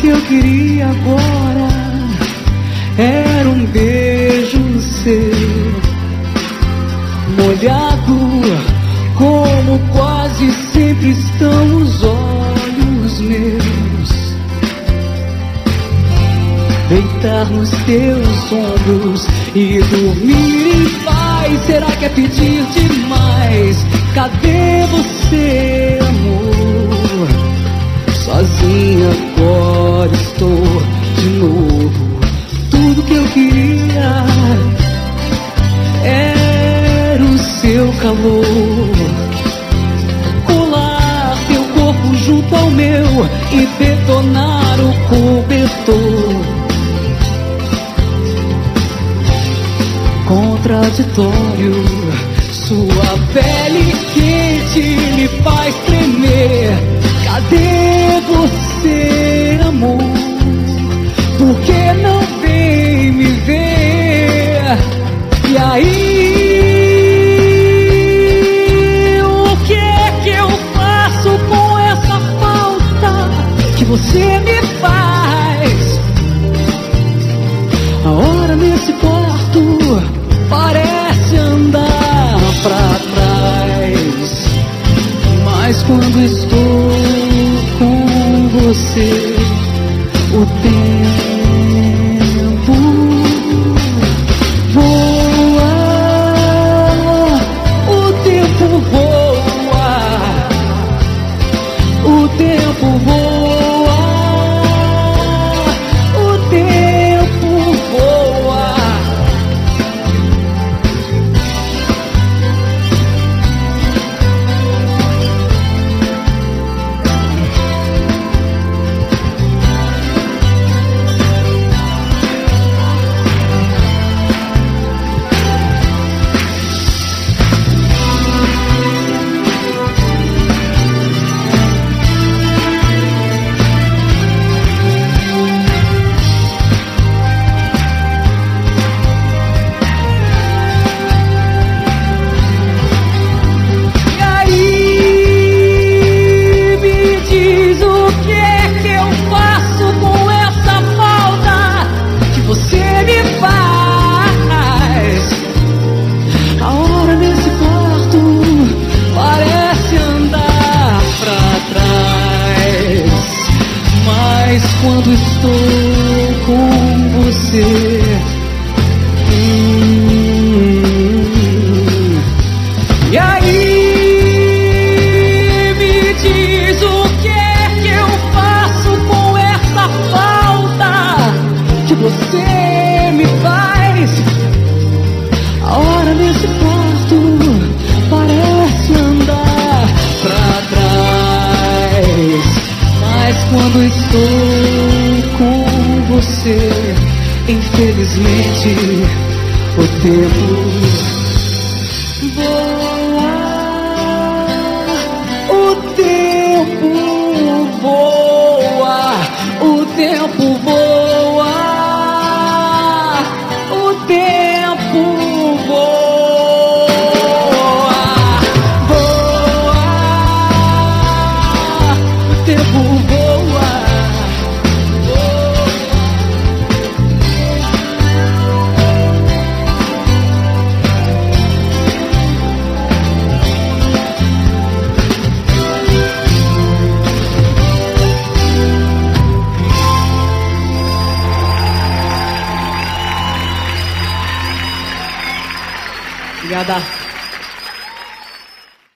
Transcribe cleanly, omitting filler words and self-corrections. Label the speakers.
Speaker 1: que eu queria agora era um beijo seu, molhado como quase sempre estão os olhos meus. Deitar nos teus ombros e dormir em paz. Será que é pedir demais? Cadê você, amor? Sozinha agora estou de novo. Tudo que eu queria era o seu calor, colar teu corpo junto ao meu e detonar o cobertor. Contraditório, sua pele quente me faz tremer. Cadê você, amor? Por que não vem me ver? E aí, o que é que eu faço com essa falta que você me faz? A hora nesse quarto parece andar pra trás, mas quando estou com você, o tempo voa, o tempo voa, o tempo voa, o tempo voa. Quando estou com você, e aí me diz o que é que eu faço com essa falta que você me faz. A hora nesse quarto parece andar pra trás, mas quando estou com você, infelizmente o tempo voa, o tempo voa, o tempo voa, o tempo voa, voa, o tempo voa. Obrigada.